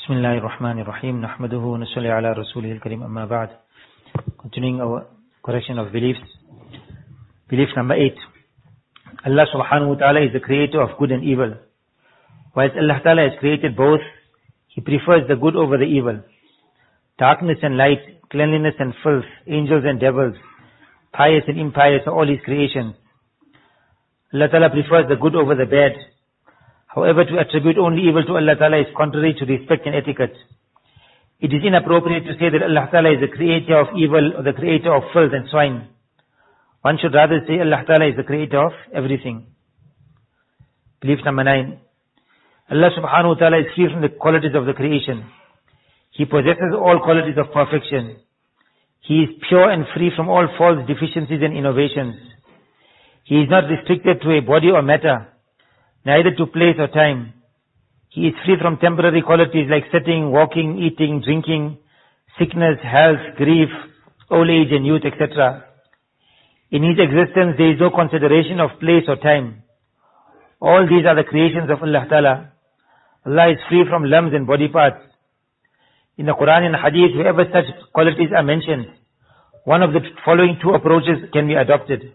Bismillahir Rahmanir Rahim. Nahmaduhu wa nusalli ala rasulihil kareem, amma ba'd. Continuing our correction of beliefs. Belief number 8. Allah subhanahu wa ta'ala is the creator of good and evil. Whilst Allah ta'ala has created both, He prefers the good over the evil. Darkness and light, cleanliness and filth, angels and devils, pious and impious are all His creations. Allah ta'ala prefers the good over the bad. However, to attribute only evil to Allah Ta'ala is contrary to respect and etiquette. It is inappropriate to say that Allah Ta'ala is the creator of evil or the creator of filth and swine. One should rather say Allah Ta'ala is the creator of everything. Belief number 9. Allah Subhanahu wa Ta'ala is free from the qualities of the creation. He possesses all qualities of perfection. He is pure and free from all false deficiencies and innovations. He is not restricted to a body or matter, neither to place or time. He is free from temporary qualities like sitting, walking, eating, drinking, sickness, health, grief, old age and youth, etc. In His existence there is no consideration of place or time. All these are the creations of Allah Ta'ala. Allah is free from limbs and body parts. In the Quran and Hadith, wherever such qualities are mentioned, one of the following two approaches can be adopted.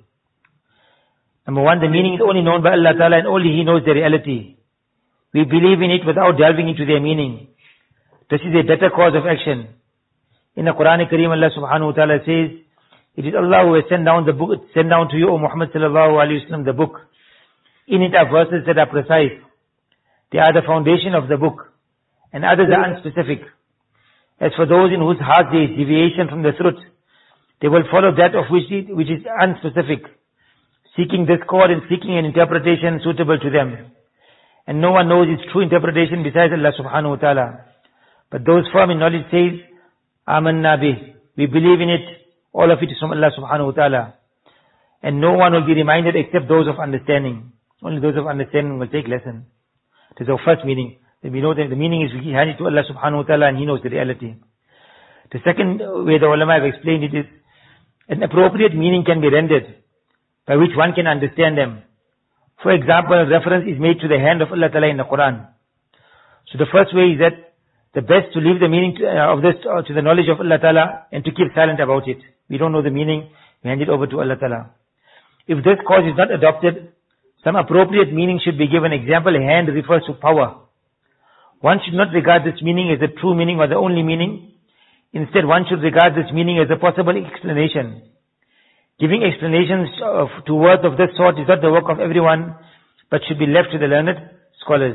Number 1, the meaning is only known by Allah Ta'ala and only He knows the reality. We believe in it without delving into their meaning. This is a better course of action. In the Quran Kareem, Allah Subhanahu wa Ta'ala says, it is Allah who has sent down to you, O Muhammad Sallallahu Alaihi Wasallam, the book. In it are verses that are precise. They are the foundation of the book, and others are unspecific. As for those in whose hearts there is deviation from the truth, they will follow that of which is unspecific, seeking discord and seeking an interpretation suitable to them. And no one knows its true interpretation besides Allah Subhanahu wa Ta'ala. But those firm in knowledge say, Amanna bih, we believe in it, all of it is from Allah Subhanahu wa Ta'ala. And no one will be reminded except those of understanding. Only those of understanding will take lesson. This is our first meaning. Then we know that the meaning is we hand it to Allah Subhanahu wa Ta'ala and He knows the reality. The second way the ulama have explained it is, an appropriate meaning can be rendered by which one can understand them. For example, reference is made to the hand of Allah Ta'ala in the Quran. So the first way is that the best to leave the meaning of this to the knowledge of Allah Ta'ala and to keep silent about it. We don't know the meaning, we hand it over to Allah Ta'ala. If this cause is not adopted, some appropriate meaning should be given. Example, hand refers to power. One should not regard this meaning as the true meaning or the only meaning. Instead, one should regard this meaning as a possible explanation. Giving explanations to words of this sort is not the work of everyone, but should be left to the learned scholars.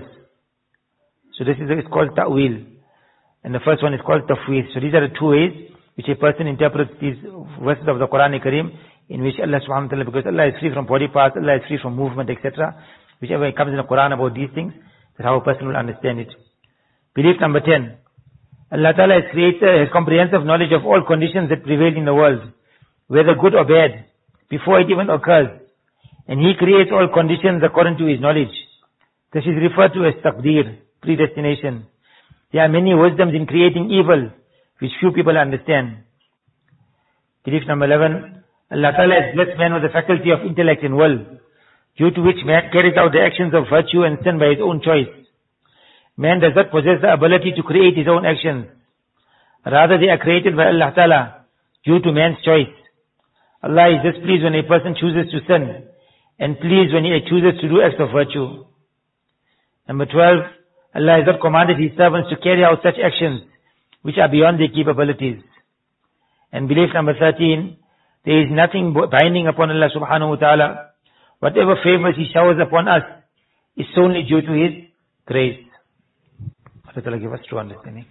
So this is called ta'wil. And the first one is called tafweez. So these are the two ways which a person interprets these verses of the Quran Kareem, in which Allah Subhanahu wa Ta'ala, because Allah is free from body parts, Allah is free from movement, etc. Whichever comes in the Quran about these things, that's how a person will understand it. Belief number 10. Allah Ta'ala has comprehensive knowledge of all conditions that prevail in the world, whether good or bad, before it even occurs. And He creates all conditions according to His knowledge. This is referred to as taqdeer, predestination. There are many wisdoms in creating evil, which few people understand. Belief number 11. Allah Ta'ala has blessed man with the faculty of intellect and will, due to which man carries out the actions of virtue and sin by his own choice. Man does not possess the ability to create his own actions. Rather, they are created by Allah Ta'ala, due to man's choice. Allah is displeased when a person chooses to sin, and pleased when he chooses to do acts of virtue. Number 12, Allah has not commanded His servants to carry out such actions which are beyond their capabilities. And belief number 13, there is nothing binding upon Allah Subhanahu wa Ta'ala. Whatever favors He showers upon us is solely due to His grace. Allah Ta'ala give us true understanding.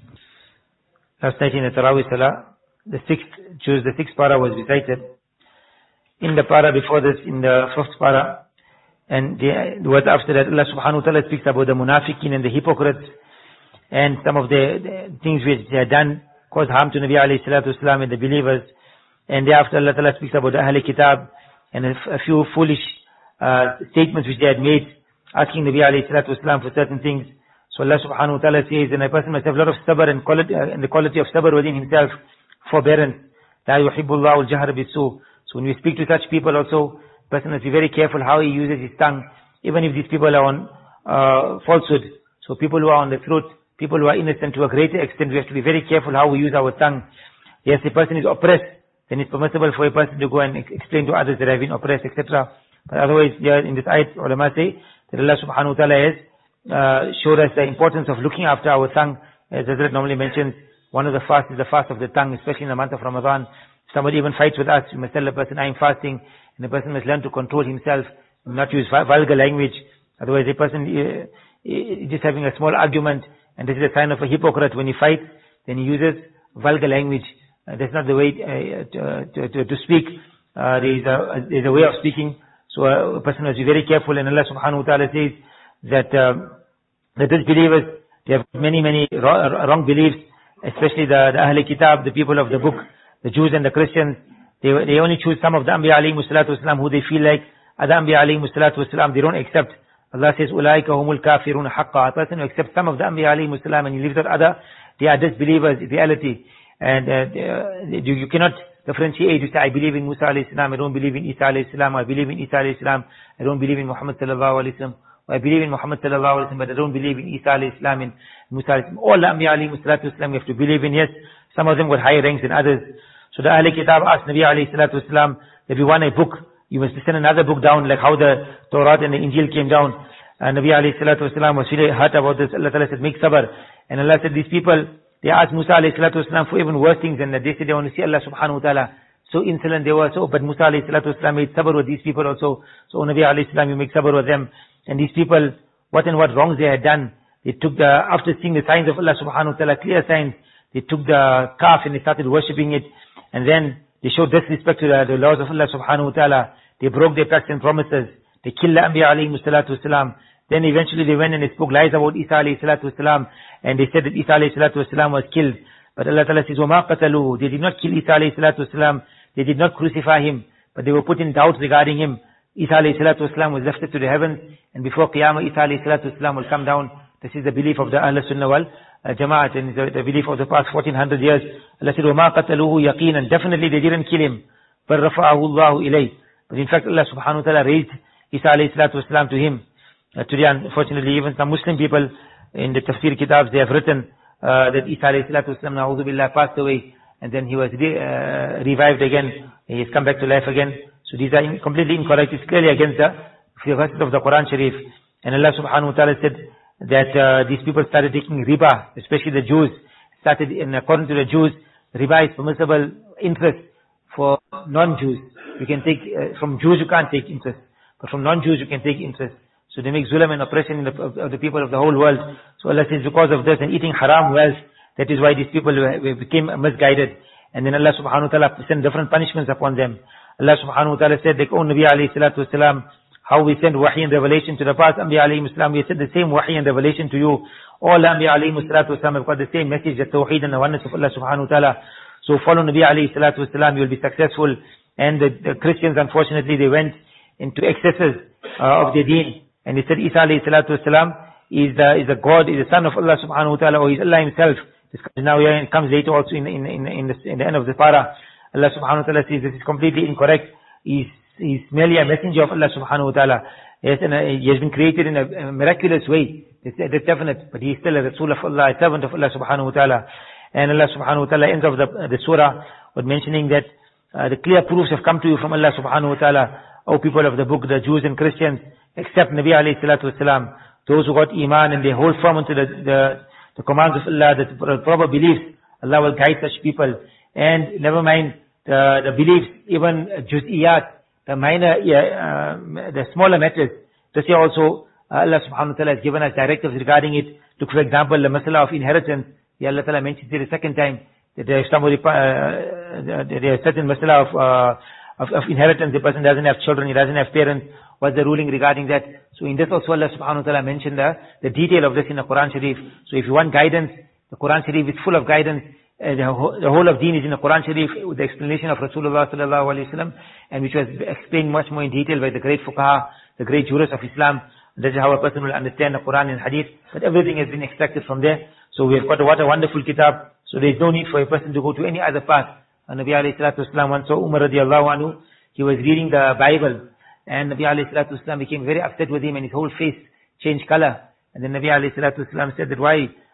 Last night in the Taraweeh Salah, the sixth para was recited. In the para before this, in the fifth para, and the words after that, Allah Subhanahu wa Ta'ala speaks about the munafiqeen and the hypocrites, and some of the things which they had done caused harm to Nabi alayhi salatu wasalam and the believers. And thereafter Allah Ta'ala speaks about the Ahl Kitab and a few foolish statements which they had made, asking Nabi alayhi salatu wasalam for certain things. So Allah Subhanahu wa Ta'ala says, and a person must have a lot of sabr and the quality of sabr within himself, forbearance. La yuhibbullahu al-jahr bis-su. So when we speak to such people also, the person must be very careful how he uses his tongue, even if these people are on falsehood. So people who are on the truth, people who are innocent to a greater extent. We have to be very careful how we use our tongue. Yes, a person is oppressed, then it's permissible for a person to go and explain to others that I've been oppressed, etc. But otherwise, here in this ayat, ulama say that Allah subhanahu wa ta'ala has showed us the importance of looking after our tongue. As Hazrat normally mentions, one of the fasts is the fast of the tongue, especially in the month of Ramadan. If somebody even fights with us, we must tell the person, I'm fasting, and the person must learn to control himself, not use vulgar language. Otherwise, a person is just having a small argument, and this is a sign of a hypocrite. When he fights, then he uses vulgar language. That's not the way to speak. There's a way of speaking. So a person must be very careful. And Allah subhanahu wa ta'ala says that the disbelievers, they have many wrong beliefs, especially the Ahl Kitab, the people of the book, the Jews and the Christians. They only choose some of the Anbiya alayhimu salatu wasalam who they feel like. Other Anbiya alayhimu salatu wasalam, they don't accept. Allah says, Ulaika humul kafirun haqqa. A person who accepts some of the Anbiya alayhimu salam and he leaves out other, they are disbelievers in reality. And you cannot differentiate. You say, I believe in Musa alayhi salam, I don't believe in Isa alayhi salam, I believe in Isa alayhi salam, I don't believe in Muhammad sallallahu alayhi salam, I believe in Muhammad sallallahu alayhi salam, but I don't believe in Isa alayhi salam and Musa alayhi salam. All the Anbiya alayhi salatu wasalam you have to believe in. Yes, some of them got higher ranks than others. So the Ahl Kitab asked Nabi alayhi salatu wasalam that we want a book, you must send another book down, like how the Torah and the Injil came down. Nabi alayhi salatu wasalam was really hurt about this. Allah ta'ala said, make sabr. And Allah said, these people, they asked Musa alayhi salatu wasalam for even worse things, and they said they want to see Allah subhanahu wa ta'ala. So insolent they were, but Musa alayhi salatu wasalam made sabr with these people also. So Nabi alayhi salam, you make sabr with them. And these people, what wrongs they had done, they took after seeing the signs of Allah subhanahu wa ta'ala, clear signs, they took the calf and they started worshipping it. And then they showed disrespect to the laws of Allah subhanahu wa ta'ala. They broke their pacts and promises. They killed the Anbiya alayhi salatu wasalam. Then eventually they went and they spoke lies about Isa alayhi salatu wasalam, and they said that Isa alayhi salatu wasalam was killed. But Allah Ta'ala says, وَمَا قَتَلُوهُ. They did not kill Isa alayhi salatu wasalam. They did not crucify him, but they were put in doubt regarding him. Isa alayhi salatu wasalam was lifted to the heavens, and before Qiyamah, Isa alayhi salatu wasalam will come down. This is the belief of the Ahl Sunnah wal Jama'at, and the belief of the past 1400 years. Allah said, وَمَا قَتَلُوهُ يَقِينًا. Definitely they didn't kill him. بَلْ رَفَعَهُ اللَّهُ إِلَيْهِ. But in fact, Allah subhanahu wa ta'ala raised Isa alayhi salatu wasalam to him. Today, unfortunately, even some Muslim people in the tafsir kitabs, they have written that Isa alayhi salatu wasalam, na'udhu billah, passed away, and then he was revived again. He has come back to life again. So these are completely incorrect. It's clearly against the verses of the Quran Sharif. And Allah subhanahu wa ta'ala said that these people started taking riba, especially the Jews. Started, in according to the Jews, riba is permissible interest for non-Jews. You can take, from Jews you can't take interest, but from non-Jews you can take interest. So they make zulm and oppression of the people of the whole world. So Allah says, because of this and eating haram wealth, that is why these people became misguided. And then Allah subhanahu wa ta'ala sent different punishments upon them. Allah subhanahu wa ta'ala said, like, oh Nabi alayhi salatu wasalam, how we send wahi and revelation to the past Anbiya alayhi salam, we said the same wahi and revelation to you. All Anbiya alayhi salatu wasalam have got the same message, the tawheed and the oneness of Allah subhanahu wa ta'ala. So follow Nabi alayhi salatu wasalam, you will be successful. And the Christians, unfortunately, they went into excesses of their deen. And they said Isa alayhi salatu wasalam is a God, is the son of Allah subhanahu wa ta'ala, or is Allah himself. This comes now here, and it comes later also in the end of the parah. Allah subhanahu wa ta'ala says this is completely incorrect. He's merely a messenger of Allah subhanahu wa ta'ala. Yes, and he has been created in a miraculous way. That's definite. But he is still a Rasul of Allah, a servant of Allah subhanahu wa ta'ala. And Allah subhanahu wa ta'ala ends of the surah with mentioning that the clear proofs have come to you from Allah subhanahu wa ta'ala, O people of the book, the Jews and Christians, except Nabi alayhi salatu wasalam, those who got iman and they hold firm into the commands of Allah, the proper beliefs. Allah will guide such people. And never mind the beliefs, even juz'iyat, the minor, the smaller matters. This year also, Allah subhanahu wa ta'ala has given us directives regarding it. Look, for example, the masala of inheritance. Allah ta'ala mentions it a second time, that there is somebody, there is certain masala of inheritance. The person doesn't have children, he doesn't have parents. What's the ruling regarding that? So in this also Allah subhanahu wa ta'ala mentioned the detail of this in the Quran Sharif. So if you want guidance, the Quran Sharif is full of guidance. The whole of deen is in the Quran Sharif with the explanation of Rasulullah sallallahu alayhi wa sallam, and which was explained much more in detail by the great fuqaha, the great jurists of Islam. That is how a person will understand the Quran and Hadith. But everything has been extracted from there. So we have got what a wonderful kitab. So there is no need for a person to go to any other path. Nabi alayhi salatu wasalam once saw Umar radiallahu anhu. He was reading the Bible, and Nabi alayhi salatu wasalam became very upset with him, and his whole face changed color. And then Nabi alayhi salatu wasalam said that, why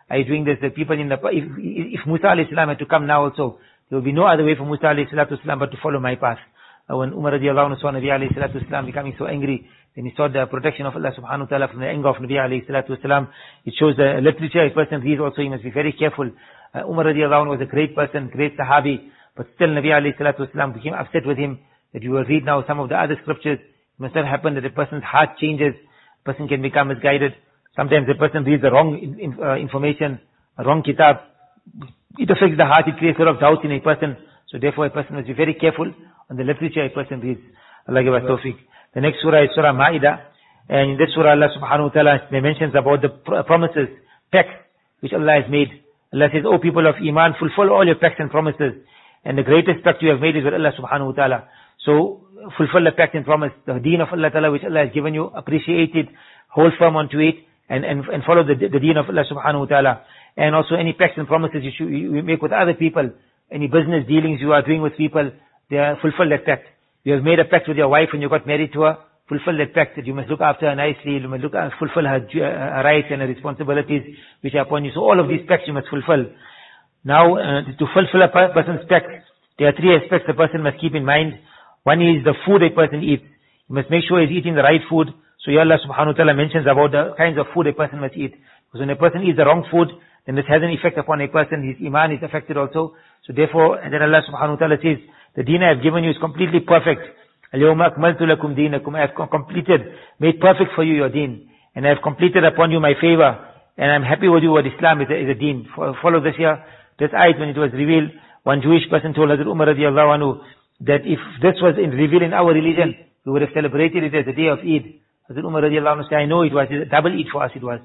are you doing this? The people if Musa alayhi salam had to come now also, there will be no other way for Musa alayhi salatu salam but to follow my path. When Umar radiallahu anhu saw Nabi alayhi salatu salam becoming so angry, then he sought the protection of Allah subhanahu wa ta'ala from the anger of Nabi alayhi salatu salam. It shows the literature a person reads also, he must be very careful. Umar radiallahu anhu was a great person, great sahabi, but still Nabi alayhi salatu salam became upset with him that you will read now some of the other scriptures. It must not happen that a person's heart changes, a person can become misguided. Sometimes a person reads the wrong information, a wrong kitab. It affects the heart, it creates a lot of doubt in a person. So therefore a person must be very careful on the literature a person reads. Allah give us tawfiq. The next surah is Surah Ma'idah. And in this surah Allah subhanahu wa ta'ala mentions about the promises, pacts which Allah has made. Allah says, O people of Iman, fulfill all your pacts and promises. And the greatest pact you have made is with Allah subhanahu wa ta'ala. So fulfill the pact and promise, the deen of Allah ta'ala which Allah has given you, appreciate it, hold firm onto it, and follow the deen of Allah subhanahu wa ta'ala. And also any pacts and promises you make with other people, any business dealings you are doing with people, fulfill that pact. You have made a pact with your wife and you got married to her, fulfill that pact that you must look after her nicely, you must fulfill her rights and her responsibilities which are upon you. So all of these pacts you must fulfill. Now, to fulfill a person's pact, there are three aspects a person must keep in mind. One is the food a person eats. You must make sure he's eating the right food. So Allah subhanahu wa ta'ala mentions about the kinds of food a person must eat. Because when a person eats the wrong food, then this has an effect upon a person, his iman is affected also. So therefore, and then Allah subhanahu wa ta'ala says, the deen I have given you is completely perfect. Al-yawma akmaltu lakum deenakum. I have completed, made perfect for you your deen. And I have completed upon you my favor. And I'm happy with you what Islam is a deen. Follow this here. This ayat, when it was revealed, one Jewish person told Hazrat Umar radiallahu anhu that if this was revealed in our religion, we would have celebrated it as the day of Eid. Hazrat Umar radiallahu anhu said, I know it was a double Eid for us. It was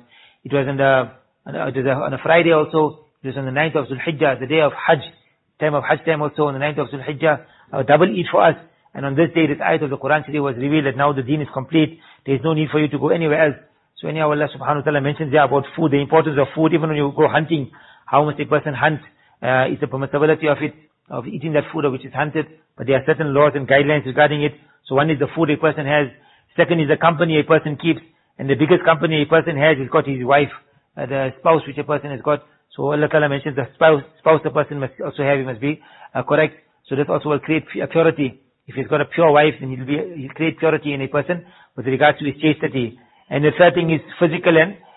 on a Friday also. It was on the 9th of Zulhijjah, the day of Hajj, time of Hajj time also on the 9th of Zulhijjah, a double Eid for us. And on this day, this ayat of the Quran today was revealed that now the deen is complete. There is no need for you to go anywhere else. So anyhow, Allah subhanahu wa ta'ala mentions there about food, the importance of food, even when you go hunting, how must a person hunt, is the permissibility of it, of eating that food which is hunted, but there are certain laws and guidelines regarding it. So one is the food a person has, second is the company a person keeps, and the biggest company a person has is got his wife, the spouse which a person has got. So Allah Ta'ala mentions the spouse the person must also have, he must be correct. So that also will create purity. If he's got a pure wife, then he'll create purity in a person with regards to his chastity. And the third thing is physical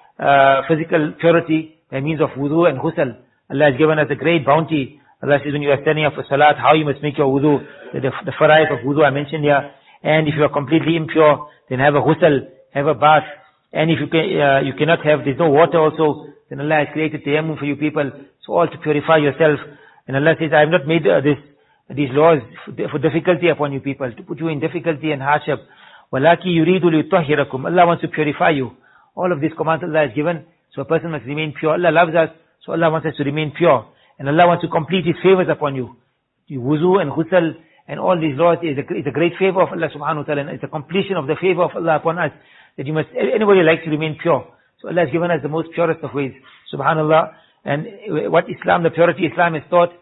purity by means of wudu and ghusl. Allah has given us a great bounty. Allah says when you are standing up for salat, how you must make your wudu. The fara'id of wudu I mentioned here. And if you are completely impure, then have a ghusl, have a bath. And if you cannot have, there's no water also, then Allah has created tayammum for you people. So all to purify yourself. And Allah says, I have not made these laws for difficulty upon you people, to put you in difficulty and hardship. وَلَكِ يُرِيدُ لِيُطَّهِّرَكُمْ. Allah wants to purify you. All of these commands Allah has given, so a person must remain pure. Allah loves us, so Allah wants us to remain pure. And Allah wants to complete His favors upon you. Wuzu and ghusl and all these laws is a great favor of Allah subhanahu wa ta'ala. And it's a completion of the favor of Allah upon us, that anybody likes to remain pure. So Allah has given us the most purest of ways. Subhanallah. And what Islam, the purity Islam has taught,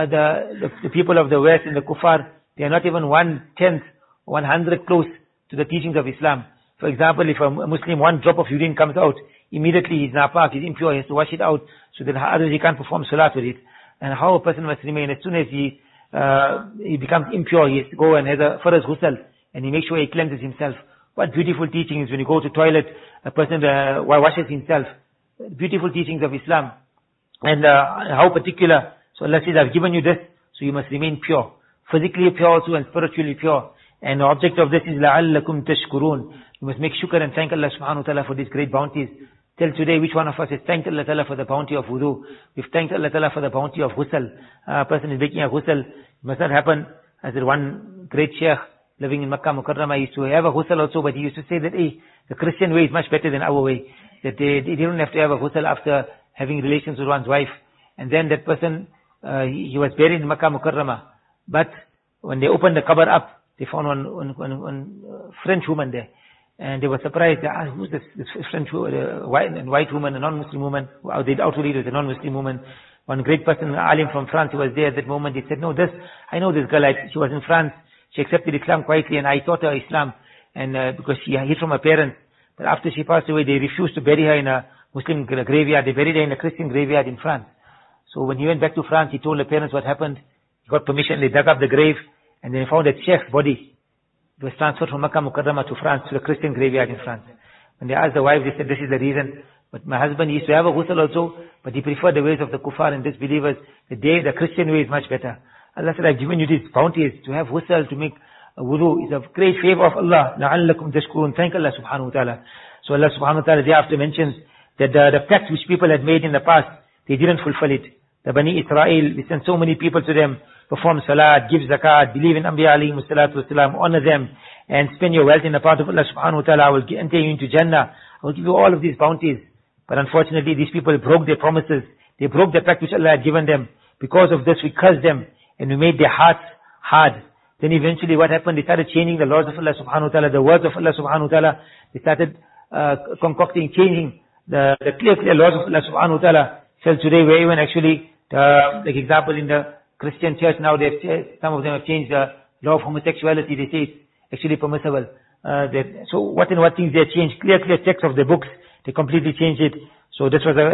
the people of the West and the kuffar, they are not even 1/10, 100 close to the teachings of Islam. For example, if a Muslim, one drop of urine comes out, immediately he's napak, he's impure, he has to wash it out, so that others he can't perform salat with it. And how a person must remain, as soon as he becomes impure, he has to go and has a first ghusl, and he makes sure he cleanses himself. What beautiful teachings when you go to toilet, a person washes himself. Beautiful teachings of Islam. And how particular. So Allah says, I've given you this, so you must remain pure. Physically pure also and spiritually pure. And the object of this is لَعَلَّكُمْ تَشْكُرُونَ. You must make shukr and thank Allah subhanahu wa ta'ala for these great bounties. Till today, which one of us has thanked Allah ta'ala for the bounty of wudu? We've thanked Allah ta'ala for the bounty of ghusl. A person is making a ghusl. It must not happen, as that one great sheikh living in Makkah Mukarramah used to have a ghusl also, but he used to say that the Christian way is much better than our way. That they don't have to have a ghusl after having relations with one's wife. And then that person, he was buried in Makkah Mukarramah. But when they opened the qabr up, they found one French woman there. And they were surprised. They asked, who's this French white woman, a non-Muslim woman? They outwardly it was a non-Muslim woman. One great person, alim from France, who was there at that moment. He said, no, I know this girl. She was in France. She accepted Islam quietly, and I taught her Islam. And because she hid from her parents. But after she passed away, they refused to bury her in a Muslim graveyard. They buried her in a Christian graveyard in France. So when he went back to France, he told the parents what happened. He got permission. They dug up the grave, and they found that Sheikh's body. It was transferred from Makkah Mukarramah to France, to the Christian graveyard in France. When they asked the wife, they said, this is the reason. But my husband used to have a ghusl also, but he preferred the ways of the kuffar and disbelievers. The Christian way is much better. Allah said, I've given you these bounties to have ghusl, to make a wudu. It's a great favor of Allah. لَعَلَّكُمْ تَشْكُرُونَ. Thank Allah subhanahu wa ta'ala. So Allah subhanahu wa ta'ala thereafter mentions that the pact which people had made in the past, they didn't fulfill it. The Bani Israel, we sent so many people to them, perform salat, give zakat, believe in Anbiya alayhi salatu wasalam, honor them, and spend your wealth in the path of Allah subhanahu wa ta'ala. I will enter you into Jannah. I will give you all of these bounties. But unfortunately, these people broke their promises. They broke the pact which Allah had given them. Because of this, we cursed them, and we made their hearts hard. Then eventually what happened? They started changing the laws of Allah subhanahu wa ta'ala, the words of Allah subhanahu wa ta'ala. They started concocting, changing the clear laws of Allah subhanahu wa ta'ala. So today, where even actually, like example in the Christian church now, some of them have changed the law of homosexuality. They say it's actually permissible. So what things they changed? Clear text of the books. They completely changed it. So this was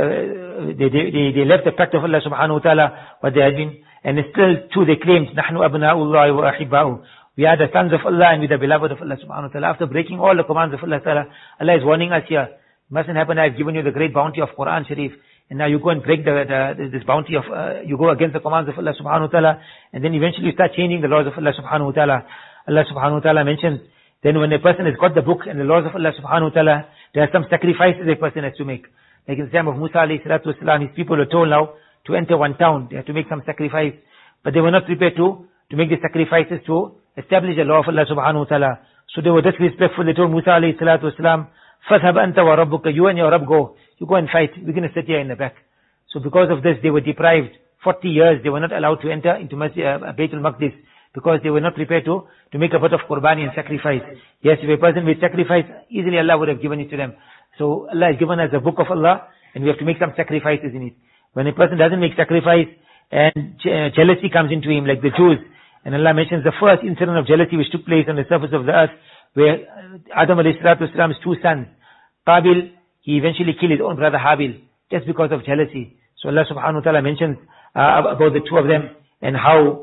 they left the pact of Allah subhanahu wa ta'ala, what they had been, and still too they claimed, نَحْنُ أَبْنَاءُ اللَّهِ وَأَحِبَّاهُ. We are the sons of Allah and we are the beloved of Allah subhanahu wa ta'ala. After breaking all the commands of Allah ta'ala, Allah is warning us here. It mustn't happen. I've given you the great bounty of Quran Sharif, and now you go and break this bounty of, you go against the commands of Allah subhanahu wa ta'ala, and then eventually you start changing the laws of Allah subhanahu wa ta'ala. Allah subhanahu wa ta'ala mentions, then when a person has got the book and the laws of Allah subhanahu wa ta'ala, there are some sacrifices a person has to make. Like in the time of Musa alayhi salatu wasalam, his people were told now to enter one town. They had to make some sacrifice. But they were not prepared to make the sacrifices to establish the law of Allah subhanahu wa ta'ala. So they were disrespectful. They told Musa alayhi salatu wasalam, فَذْهَبْ أَنْتَ وَرَبُّكَ. You and your Rabb go. You go and fight. We're going to sit here in the back. So because of this, they were deprived. 40 years, they were not allowed to enter into Baytul Maqdis, because they were not prepared to make a bit of qurbani and sacrifice. Yes, if a person made sacrifice, easily Allah would have given it to them. So Allah has given us the book of Allah, and we have to make some sacrifices in it. When a person doesn't make sacrifice, and jealousy comes into him, like the Jews, and Allah mentions the first incident of jealousy which took place on the surface of the earth, where Adam alayhi salatu wasalam's two sons, Qabil, he eventually killed his own brother Habil, just because of jealousy. So Allah subhanahu wa ta'ala mentions about the two of them, and how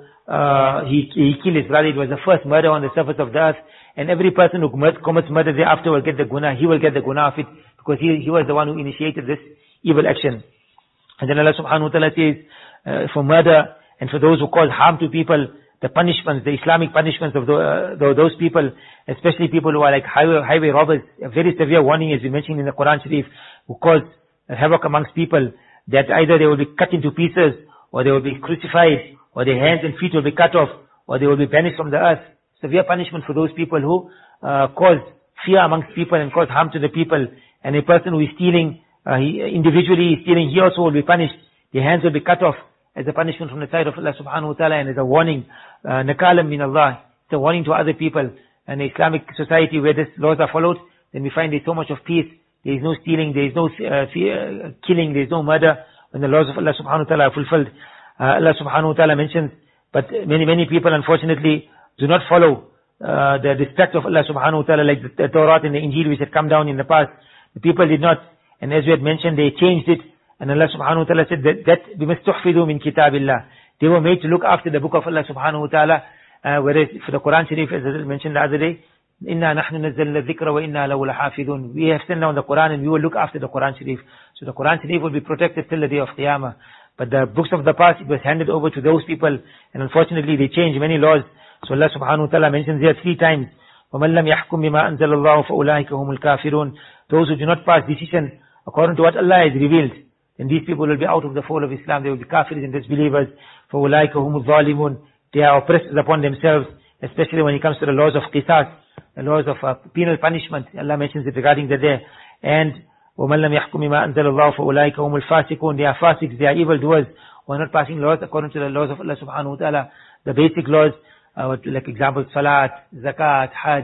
he killed his brother. It was the first murder on the surface of the earth, and every person who commits murder thereafter will get the guna. He will get the guna of it, because he was the one who initiated this evil action. And then Allah subhanahu wa ta'ala says, for murder and for those who cause harm to people, the punishments, the Islamic punishments of those people, especially people who are like highway robbers, a very severe warning, as we mentioned in the Quran Sharif, who cause havoc amongst people, that either they will be cut into pieces, or they will be crucified, or their hands and feet will be cut off, or they will be banished from the earth. Severe punishment for those people who cause fear amongst people and cause harm to the people. And a person who is stealing, individually stealing, he also will be punished. Their hands will be cut off as a punishment from the side of Allah subhanahu wa ta'ala, and as a warning. Nakalam min Allah. It's a warning to other people. And the Islamic society where these laws are followed, then we find there's so much of peace. There is no stealing, there is no killing, there is no murder, when the laws of Allah subhanahu wa ta'ala are fulfilled. Allah subhanahu wa ta'ala mentions, but many people unfortunately do not follow the respect of Allah subhanahu wa ta'ala, like the Torah and the Injil which had come down in the past. The people did not, and as we had mentioned, they changed it, and Allah subhanahu wa ta'ala said that بِمَسْتُحْفِذُوا مِنْ كِتَابِ اللَّهِ. They were made to look after the book of Allah subhanahu wa ta'ala, whereas for the Quran Sharif, as I mentioned the other day, إِنَّا نَحْنُ نَزَّلْنَا الذِّكْرَ وَإِنَّا لَهُ لَحَافِظُونَ. We have sent down the Quran, and we will look after the Quran Sharif. So the Quran Sharif will be protected till the day of Qiyamah. But the books of the past, it was handed over to those people, and unfortunately they changed many laws. So Allah subhanahu wa ta'ala mentions here 3 times, وَمَنْ لَمْ يَحْكُمْ بِمَا أَنزَلَ اللَّهُ فَأُولَٰئِكَ هُمُ الْكَافِرُونَ. Those who do not pass decision according to what Allah has revealed, then these people will be out of the fold of Islam. They will be kafirs and disbelievers. فَأُولَٰئِكَ هُمُ الظَّالِمُونَ. They are oppressors upon themselves, especially when it comes to the laws of qisas, the laws of penal punishment. Allah mentions it regarding that there. And وَمَنْ لَمْ يَحْكُمْ بِمَا أَنزَلَ اللَّهُ فَأُولَٰئِكَ هُمُ الْفَاسِقُونَ. They are fasiqs, they are evildoers, who are not passing laws according to the laws of Allah subhanahu wa ta'ala. The basic laws, like example, salat, zakat, hajj,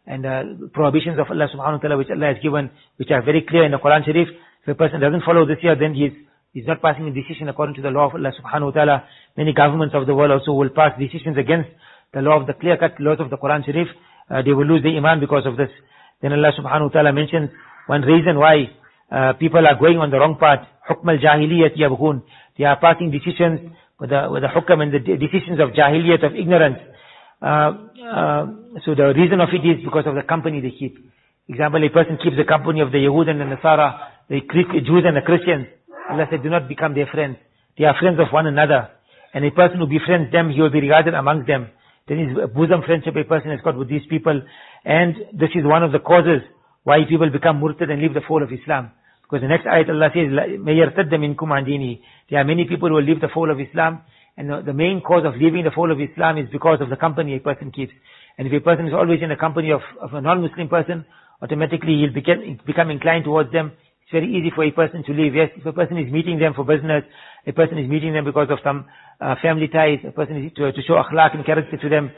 and prohibitions of Allah subhanahu wa ta'ala which Allah has given, which are very clear in the Quran Sharif. If a person doesn't follow this here, then he's not passing a decision according to the law of Allah subhanahu wa ta'ala. Many governments of the world also will pass decisions against the law of the clear-cut laws of the Quran Sharif. They will lose their iman because of this. Then Allah subhanahu wa ta'ala mentions one reason why people are going on the wrong path. Hukm al-jahiliyyat yabghun. They are passing decisions with the hukam and the decisions of jahiliyyat, of ignorance. So the reason of it is because of the company they keep. Example, a person keeps the company of the Yahud and the Nasara, the Jews and the Christians. Allah said, do not become their friends. They are friends of one another. And a person who befriends them, he will be regarded amongst them. Then his bosom friendship a person has got with these people. And this is one of the causes why people become murtad and leave the fold of Islam. Because the next ayat Allah says, مَيْ يَرْتَدَّ مِنْكُمْ عَنْ دِينِهِ. There are many people who will leave the fold of Islam. And the main cause of leaving the fold of Islam is because of the company a person keeps. And if a person is always in the company of a non-Muslim person, automatically he'll become inclined towards them. It's very easy for a person to leave. Yes, if a person is meeting them for business, a person is meeting them because of some family ties, a person is to show akhlaq and character to them,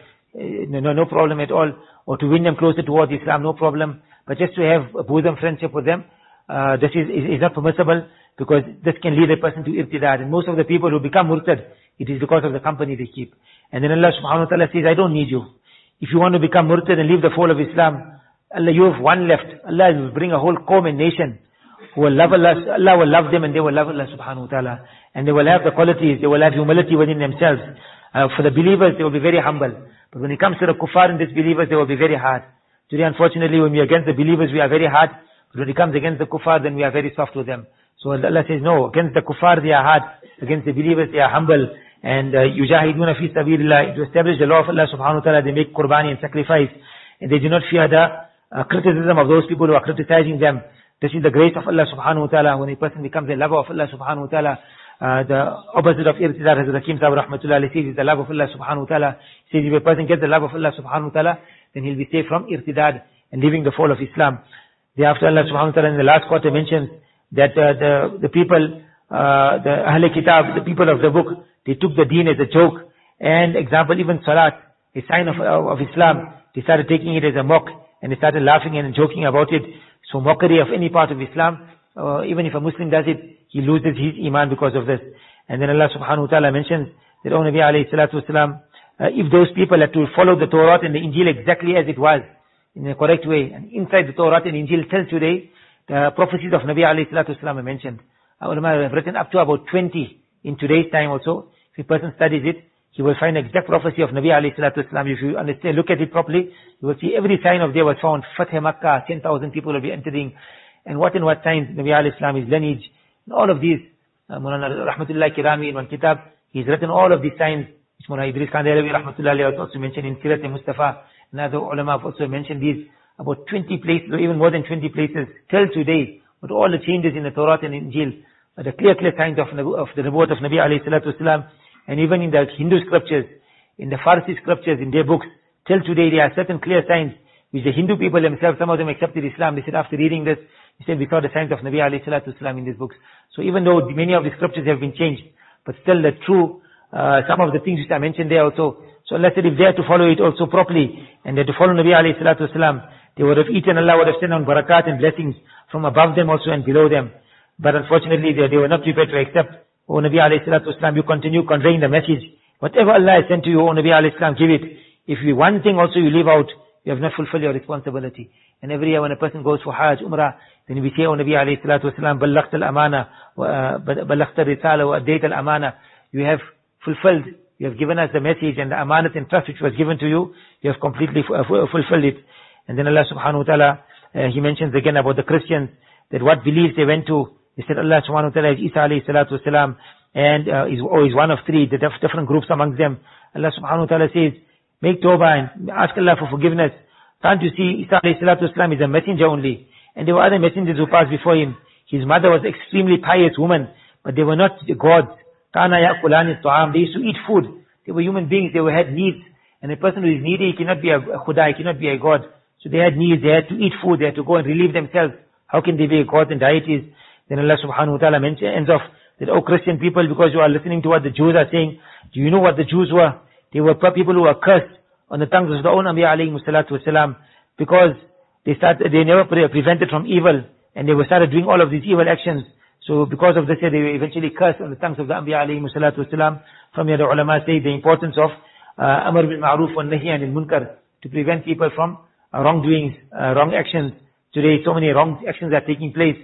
no problem at all. Or to win them closer towards Islam, no problem. But just to have a bosom friendship with them, this is not permissible, because this can lead a person to irtidad. And most of the people who become murtad, it is because of the company they keep. And then Allah subhanahu wa ta'ala says, I don't need you. If you want to become murtad and leave the fold of Islam, Allah, you have one left. Allah will bring a whole qawm and nation who will love Allah. Allah will love them and they will love Allah subhanahu wa ta'ala. And they will have the qualities, they will have humility within themselves. For the believers, they will be very humble. But when it comes to the kuffar and disbelievers, they will be very hard. Today, unfortunately, when we are against the believers, we are very hard. But when it comes against the kuffar, then we are very soft with them. So Allah says, no, against the kuffar, they are hard. Against the believers, they are humble. And yujahiduna fi sabilillah, to establish the law of Allah subhanahu wa ta'ala, they make qurbani and sacrifice. And they do not fear the criticism of those people who are criticizing them. This is the grace of Allah subhanahu wa ta'ala. When a person becomes a lover of Allah subhanahu wa ta'ala, the opposite of irtidad, Hazrat Hakim Sahib rahmatullah alayhi says, is the love of Allah subhanahu wa ta'ala. He says, if a person gets the love of Allah subhanahu wa ta'ala, then he'll be safe from irtidad and leaving the fold of Islam. Thereafter Allah subhanahu wa ta'ala in the last quarter mentions that the people, the Ahle Kitab, the people of the book, they took the deen as a joke. And example, even Salat, a sign of Islam, they started taking it as a mock, and they started laughing and joking about it. So mockery of any part of Islam, even if a Muslim does it, he loses his iman because of this. And then Allah subhanahu wa ta'ala mentions that, O Nabi alayhi salatu wasalam, if those people had to follow the Torah and the Injil exactly as it was, in a correct way, and inside the Torah and Injil till today, the prophecies of Nabi alayhi salatu wasalam are mentioned. Ulama have written up to about 20 in today's time also. If a person studies it, he will find the exact prophecy of Nabi alayhi salatu wasalam. If you understand, look at it properly, you will see every sign of there was found. Fath Makkah, 10,000 people will be entering. And what signs Nabi alayhi salam, his lineage. And all of these, Mulana Rahmatullah Kirami in one kitab, he's written all of these signs, which Mulana Idris Khan Dehlavi Rahmatullah was also mentioned in Sirat Mustafa. And other ulama have also mentioned these, about 20 places, or even more than 20 places, till today, with all the changes in the Torah and Injil, the clear signs of the Nabuwwat of Nabi alayhi salatu wasalam. And even in the Hindu scriptures, in the Farsi scriptures, in their books, till today there are certain clear signs which the Hindu people themselves, some of them accepted Islam. They said after reading this, they said we saw the signs of Nabi alayhi salatu wasalam in these books. So even though many of the scriptures have been changed, but still the true, some of the things which I mentioned there also. So Allah said if they had to follow it also properly, and they had to follow Nabi alayhi salatu wasalam, they would have eaten, Allah would have sent on barakat and blessings from above them also and below them. But unfortunately they were not prepared to accept. O Nabi alayhi salatu wasalam, you continue conveying the message. Whatever Allah has sent to you, O Nabi alayhi salam, give it. If one thing also you leave out, you have not fulfilled your responsibility. And every year when a person goes for Hajj, Umrah, then we say, O Nabi alayhi salatu wasalam, ballaght al-amana, ballaght al-risala wa addayt al-amana. You have fulfilled, you have given us the message and the amanat and trust which was given to you, you have completely fulfilled it. And then Allah subhanahu wa ta'ala, He mentions again about the Christians, that what beliefs they went to. He said Allah subhanahu wa ta'ala is Isa alayhi salatu wasalam, and is one of three, the different groups amongst them. Allah subhanahu wa ta'ala says, make tawbah and ask Allah for forgiveness. Can't you see Isa alayhi salatu wasalam is a messenger only? And there were other messengers who passed before him. His mother was an extremely pious woman, but they were not gods. Kana ya'kulani ta'am. They used to eat food. They were human beings, they had needs. And a person who is needy, he cannot be a khuda, he cannot be a god. So they had needs, they had to eat food, they had to go and relieve themselves. How can they be gods and deities? Then Allah subhanahu wa ta'ala ends off that, oh Christian people, because you are listening to what the Jews are saying, do you know what the Jews were? They were people who were cursed on the tongues of the own Anbiya alayhi salatu wasalam, because they never prevented from evil, and they started doing all of these evil actions. So because of this, they were eventually cursed on the tongues of the Anbiya alayhi salatu wasalam. From here the ulama say the importance of Amr bil Ma'ruf wa Nahi anil Munkar, to prevent people from wrongdoings, wrong actions. Today so many wrong actions are taking place.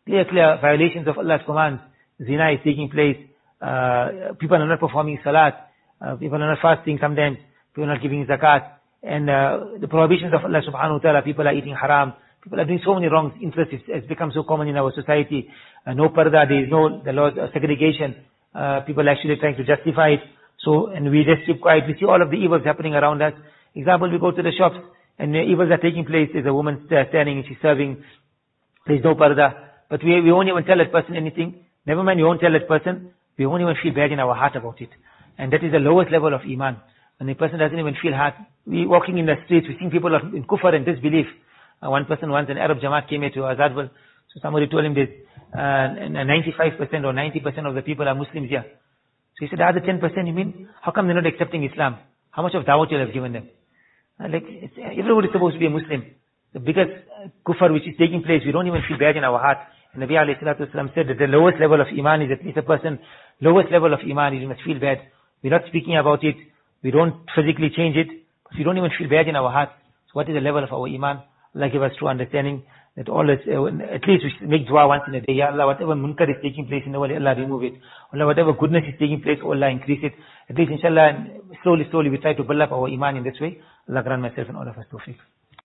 clear violations of Allah's commands. Zina is taking place. People are not performing salat. People are not fasting sometimes. People are not giving zakat. And the prohibitions of Allah subhanahu wa ta'ala, people are eating haram. People are doing so many wrongs. Incest has become so common in our society. No parda, there is no the laws of segregation. People are actually trying to justify it. So, and we just keep quiet. We see all of the evils happening around us. Example, we go to the shops and the evils are taking place. There's a woman standing and she's serving. There's no parda. But we won't even tell that person anything. Never mind, we won't tell that person. We won't even feel bad in our heart about it. And that is the lowest level of iman. And the person doesn't even feel hurt. We walking in the streets, we see people in kufr and disbelief. One person once, an Arab Jamaat came here to Azadwal. So somebody told him this, 95% or 90% of the people are Muslims here. So he said, the other 10%, you mean? How come they're not accepting Islam? How much of dawah you have given them? Everybody is supposed to be a Muslim. The biggest kufr which is taking place, we don't even feel bad in our heart. And Nabi alayhi salatu wasalam said that the lowest level of iman is at least a person, lowest level of iman is you must feel bad. We're not speaking about it. We don't physically change it. But we don't even feel bad in our heart. So what is the level of our iman? Allah give us true understanding that all this, at least we should make dua once in a day. Ya Allah, whatever munkar is taking place in the world, Allah remove it. Allah, whatever goodness is taking place, Allah increase it. At least inshallah, slowly we try to build up our iman in this way. Allah grant myself and all of us tawfiq.